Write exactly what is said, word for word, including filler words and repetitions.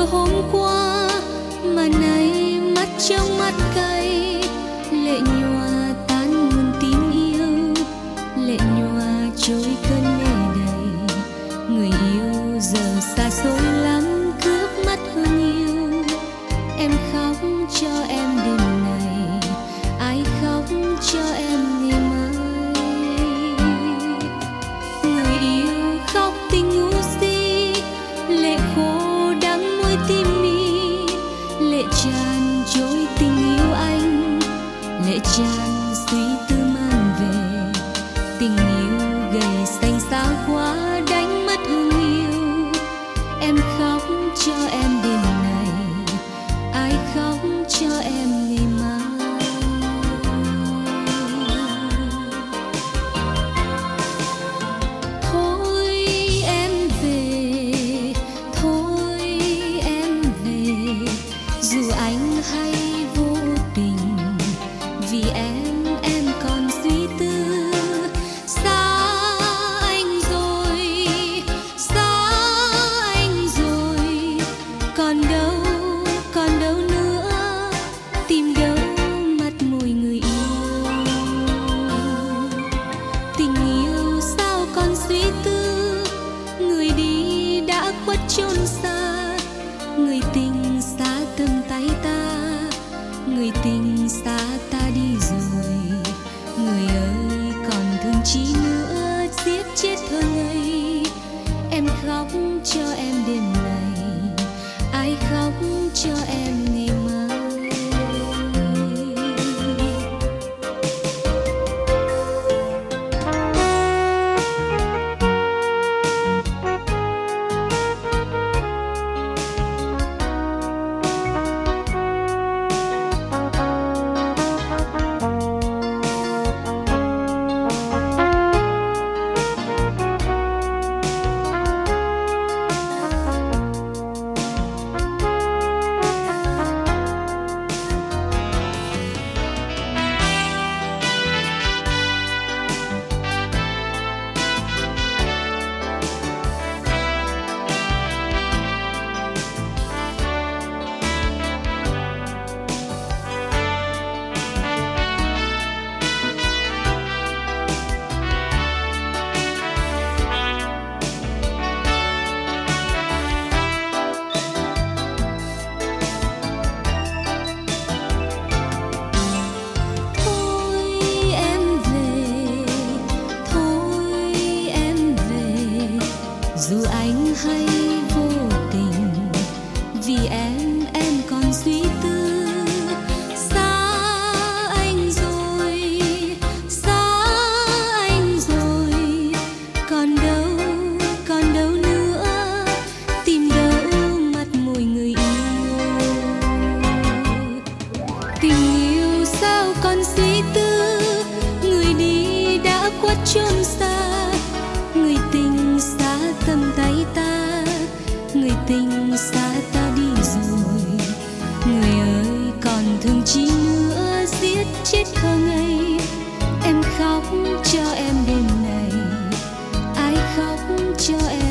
như hôm qua, mà nay mắt trong mắt cay, lệ nhòa tan nguồn tình yêu, lệ nhòa trôi cơn mê đầy. Người yêu giờ xa xôi lắm, cướp mất hơn yêu. Em khóc cho em đêm này, ai khóc cho em ngày mai. Người yêu khóc tình ngu si, lệ khô đắng môi tim mi, lệ tràn trôi tình yêu anh, lệ tràn suy tư mang về. Tình yêu gầy xanh xao quá, đánh mất hương yêu. Em khóc cho em đêm này, ai khóc cho em ngày mai. Thôi em về, thôi em về, dù anh hay vô tình, vì em em còn suy tư. Xa anh rồi, xa anh rồi, còn đâu, còn đâu nữa, tìm đâu mắt môi người yêu. Tình yêu sao còn suy tư, người đi đã khuất chốn xa. Người tình xa cầm tay ta, người tình xa ta đi rồi. Người ơi còn thương chi nữa, giết chết thơ ngây. Em khóc cho em đêm này, ai khóc cho em ngày mai. Dù anh hay vô tình, vì em em còn suy tư. Xa anh rồi, xa anh rồi, còn đâu, còn đâu nữa, tìm đâu mắt môi người yêu. Tình yêu sao còn suy tư, người đi đã khuất chốn xa. Người tình xa cầm tay ta, người tình xa ta đi rồi. Người ơi còn thương chi nữa, giết chết thơ ngây. Em khóc cho em đêm này, ai khóc cho em